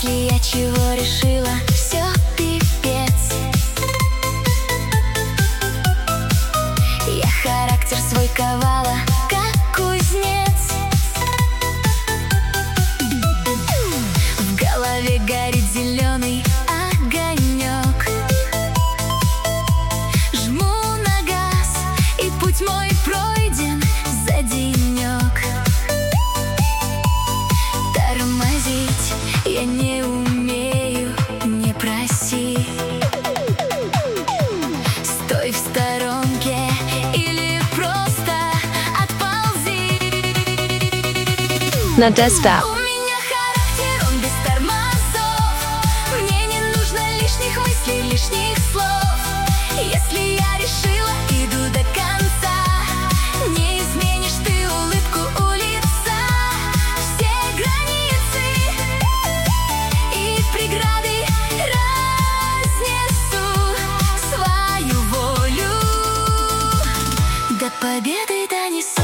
Если я чего решила, все пипец. Я характер свой ковала, как кузнец. В голове горит зеленый огонек. Жму на газ, и путь мой пройден за денек. Тормозить я не умею, не проси. Стой в сторонке или просто отползи. На Десбат. У меня характер, он без тормозов. Мне не нужно лишних мыслей, лишних слов. Если я решила, иду до конца. Не изменишь ты улыбку у лица. Все границы и преграды разнесу. Свою волю до победы донесу.